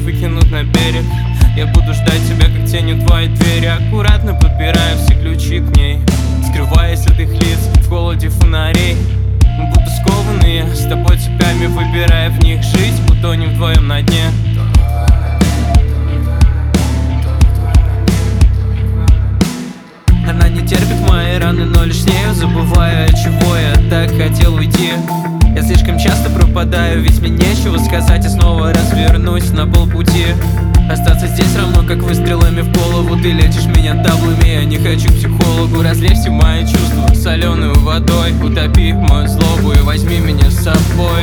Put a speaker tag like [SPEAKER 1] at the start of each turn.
[SPEAKER 1] выкинут на берег. Я буду ждать тебя, как тень у твоей двери. Аккуратно подбираю все ключи к ней, скрываясь от их лиц в холоде фонарей. Мы будто скованные, с тобой цепями выбирая в них жить. Утонем вдвоем на дне. Она не терпит мои раны, но лишь с нею забываю, от чего я так хотел уйти. Я слишком часто пропадаю, ведь мне нечего сказать. И снова развернусь на полпути. Остаться здесь равно как выстрелами в голову. Ты лечишь меня таблами, я не хочу к психологу. Разлей все мои чувства соленой водой, утопи мою злобу и возьми меня с собой.